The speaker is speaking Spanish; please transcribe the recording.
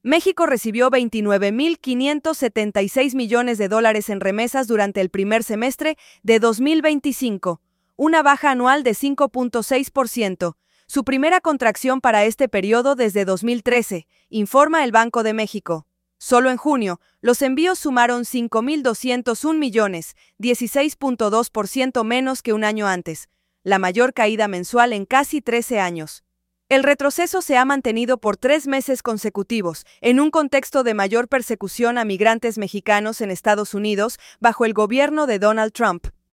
México recibió $29.576 millones en remesas durante el primer semestre de 2025, una baja anual de 5.6%, su primera contracción para este periodo desde 2013, informa el Banco de México. Solo en junio, los envíos sumaron 5.201 millones, 16.2% menos que un año antes, la mayor caída mensual en casi 13 años. El retroceso se ha mantenido por 3 meses consecutivos, en un contexto de mayor persecución a migrantes mexicanos en Estados Unidos bajo el gobierno de Donald Trump.